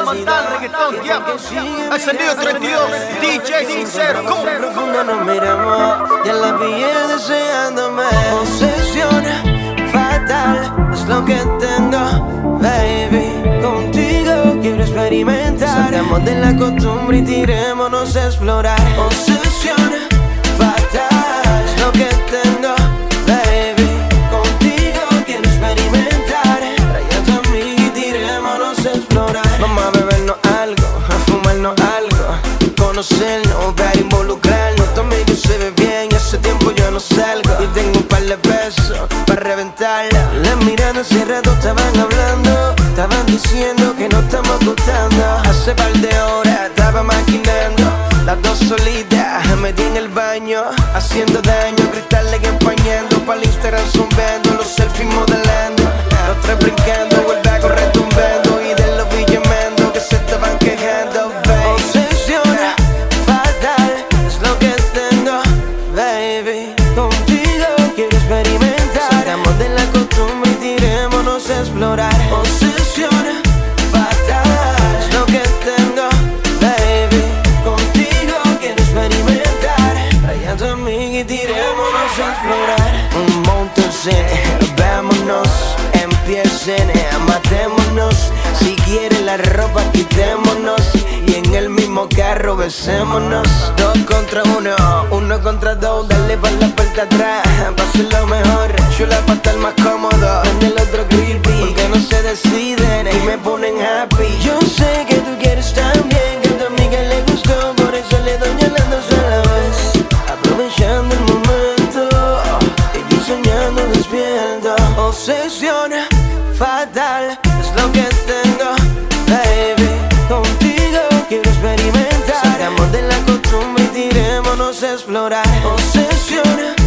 matar reggaetón, yeah. Ascendido 32, DJ Sincero, ¿cómo? Profundo nos miramos, ya la pillé deseándome. Obsesión fatal es lo que tengo, baby. Contigo quiero experimentar. Salgamos de la costumbre y tirémonos a explorar. Obsesión fatal es lo que tengo, baby. Contigo quiero experimentar. Trae a tu amiga y tirémonos a explorar. Vamos a bebernos algo, a fumarnos algo, conocernos, ver, involucrarnos. Tu amigo se ve bien y hace tiempo yo no salgo. Y tengo un par de pesos para reventarla. Las miradas hace rato estaban hablando, estaban diciendo que no estamos gustando. Hace par de horas estaba maquinando, las dos solitas metí en el baño, haciendo daño, cristales empañando, para el Instagram zumbando, los selfies modelando, los tres brincando, vuelve a correr tumbando, y de los villamendo que se estaban quejando, baby. Obsesión fatal es lo que tengo, baby. Contigo quiero experimentar. Salgamos de la costumbre y tirémonos a explorar. Obsesión fatal es lo que tengo, baby. Contigo quiero experimentar. Trae a tu amiga y tirémonos a explorar. Móntense, vámonos, empiecen, matémonos. Si quieren la ropa quitémonos, y en el mismo carro besémonos. 2 contra 1, 1 contra 2, dale pa' la parte atrás, pa' hacerlo mejor, chula pa' estar más cómodo. En el otro creepy, porque no se deciden y me ponen happy. Yo sé que tú quieres también, que a tu amiga le gustó, por eso le doy las dos a la vez. Aprovechando el momento y soñando despierto. Obsesión fatal es lo que tengo, baby. Contigo quiero experimentar. Salgamos de la costumbre y tirémonos a explorar. Obsesión